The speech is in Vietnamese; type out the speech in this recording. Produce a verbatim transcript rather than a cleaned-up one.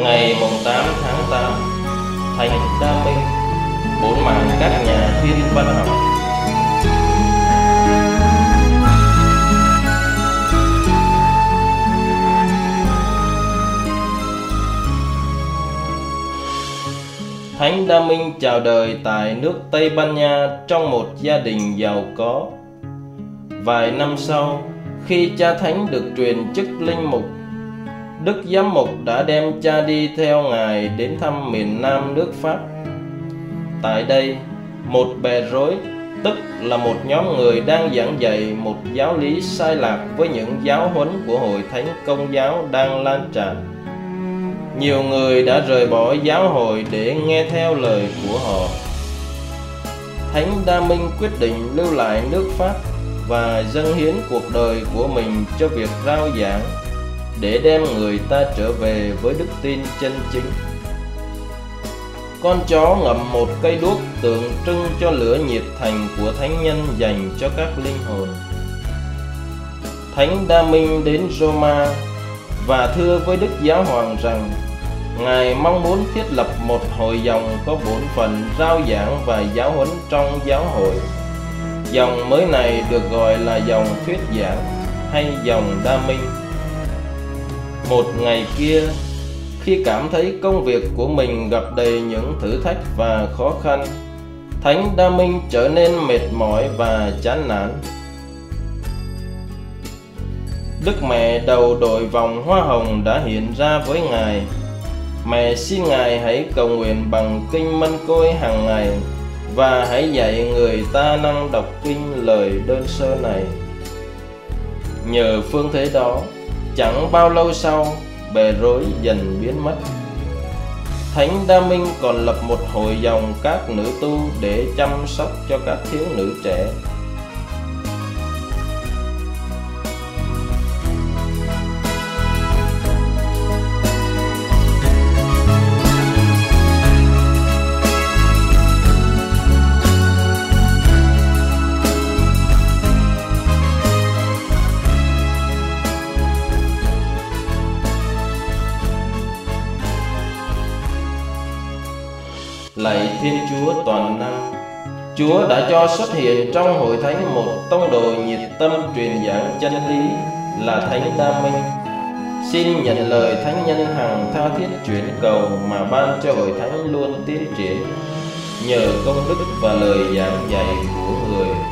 Ngày tám tháng tám, Thánh Đa Minh, bốn mảng các nhà thiên văn học. Thánh Đa Minh chào đời tại nước Tây Ban Nha trong một gia đình giàu có. Vài năm sau, khi cha thánh được truyền chức linh mục, Đức Giám mục đã đem cha đi theo ngài đến thăm miền Nam nước Pháp. Tại đây, một bè rối, tức là một nhóm người đang giảng dạy một giáo lý sai lạc với những giáo huấn của Hội Thánh Công giáo đang lan tràn. Nhiều người đã rời bỏ giáo hội để nghe theo lời của họ. Thánh Đa Minh quyết định lưu lại nước Pháp và dâng hiến cuộc đời của mình cho việc rao giảng, để đem người ta trở về với đức tin chân chính. Con chó ngậm một cây đuốc tượng trưng cho lửa nhiệt thành của thánh nhân dành cho các linh hồn. Thánh Đa Minh đến Roma và thưa với Đức Giáo Hoàng rằng ngài mong muốn thiết lập một hội dòng có bốn phần rao giảng và giáo huấn trong giáo hội. Dòng mới này được gọi là dòng thuyết giảng hay dòng Đa Minh. Một ngày kia, khi cảm thấy công việc của mình gặp đầy những thử thách và khó khăn, Thánh Đa Minh trở nên mệt mỏi và chán nản. Đức Mẹ đầu đội vòng hoa hồng đã hiện ra với ngài. Mẹ xin ngài hãy cầu nguyện bằng kinh Mân Côi hàng ngày và hãy dạy người ta năng đọc kinh lời đơn sơ này. Nhờ phương thế đó, chẳng bao lâu sau, bè rối dần biến mất. Thánh Đa Minh còn lập một hội dòng các nữ tu để chăm sóc cho các thiếu nữ trẻ. Lạy Thiên Chúa toàn năng, Chúa đã cho xuất hiện trong hội thánh một tông đồ nhiệt tâm truyền giảng chân lý là Thánh Đa Minh. Xin nhận lời thánh nhân hằng tha thiết chuyển cầu mà ban cho hội thánh luôn tiến triển nhờ công đức và lời giảng dạy của người.